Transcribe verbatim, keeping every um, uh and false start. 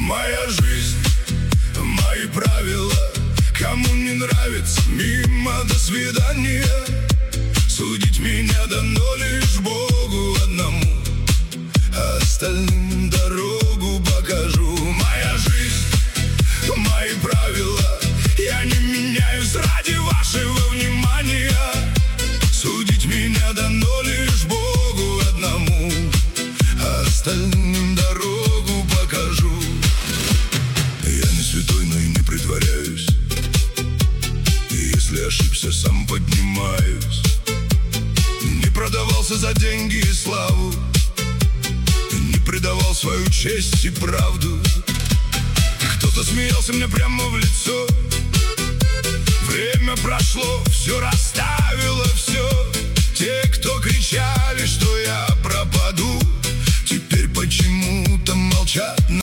Моя жизнь, мои правила. Кому не нравится, мимо, до свидания. Судить меня дано лишь Богу одному, а остальным дорогу покажу. Моя жизнь, мои правила. Я не меняюсь ради вашего внимания. Судить меня дано лишь Богу одному, а остальным дорогу покажу. Я не святой, но и не притворяюсь. И если ошибся, сам поднимаюсь. Не продавался за деньги и славу, не предавал свою честь и правду. Кто-то смеялся мне прямо в лицо. Время прошло, все расставило все. Те, кто кричали, что я пропаду, теперь почему-то молчат.